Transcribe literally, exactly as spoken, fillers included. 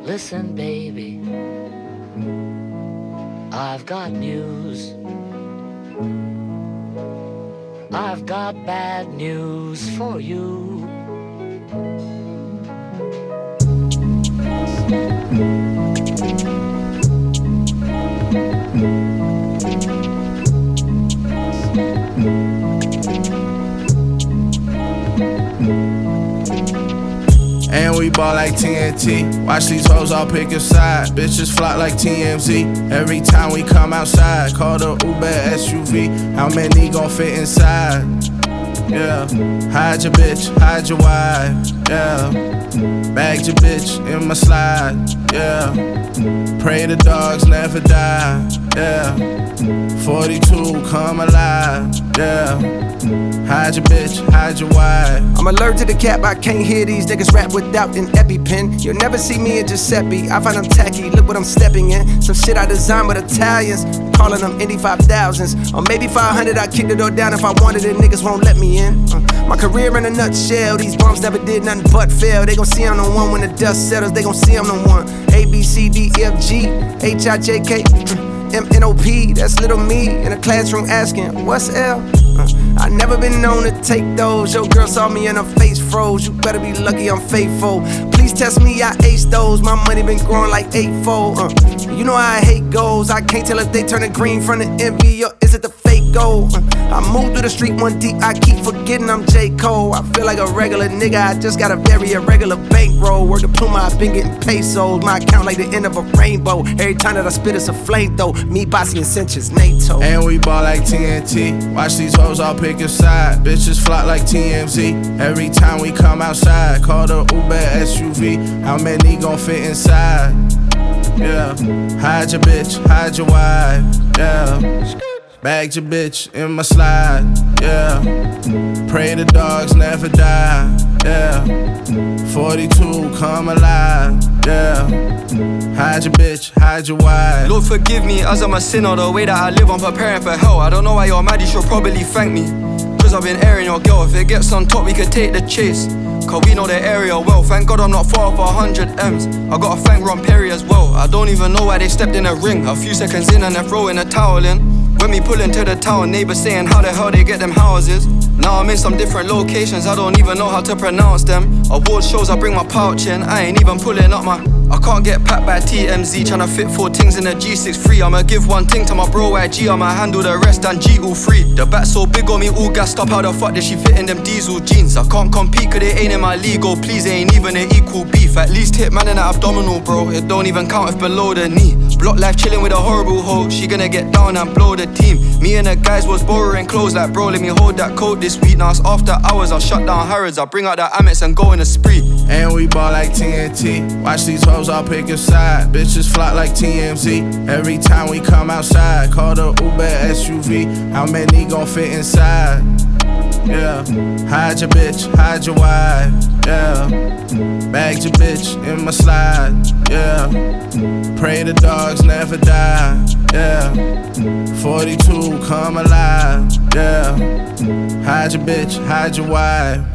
Listen, baby, I've got news. I've got bad news for you. And we ball like T N T. Watch these hoes all pick a side. Bitches flock like T M Z. Every time we come outside, call the Uber S U V. How many gon' fit inside? Yeah. Hide your bitch, hide your wife. Yeah. Bag your bitch in my slide. Yeah. Pray the dogs never die. Yeah. forty-two, come alive. Yeah. Hide your bitch, hide your wife. I'm allergic to cap, I can't hear these niggas rap without an EpiPen. You'll never see me in Giuseppe, I find them tacky, look what I'm stepping in. Some shit I designed with Italians, calling them Indy five thousands. Or maybe five hundred, I kick the door down if I wanted it, niggas won't let me in. uh, My career in a nutshell, these bums never did nothing but fail. They gon' see I'm the one when the dust settles, they gon' see I'm the one. A, B, C, D, E, F, G, H, I, J, K, M, N, O, P, that's little me in a classroom asking, what's L? Uh, I never been known to take those. Your girl saw me and her face froze. You better be lucky I'm faithful. Please test me, I ace those. My money been growing like eightfold. Uh, you know how I hate goals. I can't tell if they turning green from the envy or is it the fake gold. Uh, I move through the street one deep. I keep forgetting I'm J. Cole. I feel like a regular nigga. I just got a very irregular bankroll. Word to Pluma, I've been getting pesos. My account like the end of a rainbow. Every time that I spit, it's a flame though. Me, Bossy, and Cinches, NATO. And we ball like T N T. Watch these hoes all pick a side. Bitches flock like T M Z. Every time we come outside, call the Uber S U V. How many gon' fit inside? Yeah. Hide your bitch, hide your wife. Yeah. Bag your bitch in my slide. Yeah. Pray the dogs never die. Yeah. forty-two, come alive. Yeah. Hide your bitch, hide your wife. Lord forgive me as I'm a sinner. The way that I live, I'm preparing for hell. I don't know why you're mad, you should probably thank me. Cause I've been airing your girl. If it gets on top, we could take the chase. Cause we know the area well. Thank God I'm not far off one hundred M's. I got a thank Ron Perry as well. I don't even know why they stepped in a ring. A few seconds in and they're throwing a towel in. When we pull into the town, neighbors saying how the hell they get them houses. Now I'm in some different locations, I don't even know how to pronounce them. Award shows, I bring my pouch in, I ain't even pulling up my... I can't get packed by T M Z, tryna fit four things in a G sixty-three. I'ma give one thing to my bro Y G, I'ma handle the rest and G all free. The back so big on me, all gassed up, how the fuck did she fit in them diesel jeans? I can't compete cause they ain't in my league, oh please, they ain't even an equal beef. At least hit man in that abdominal, bro, it don't even count if below the knee. Block life chilling with a horrible hoe, she gonna get down and blow the team. Me and the guys was borrowing clothes like bro, let me hold that coat this week. Now it's after hours, I'll shut down Harrods, I'll bring out the Amex and go in a spree. And we ball like T N T. Watch these hoes all pick a side. Bitches flock like T M Z. Every time we come outside, call the Uber S U V. How many gon' fit inside? Yeah. Hide your bitch, hide your wife. Yeah. Bag your bitch in my slide. Yeah. Pray the dogs never die. Yeah. forty-two, come alive. Yeah. Hide your bitch, hide your wife.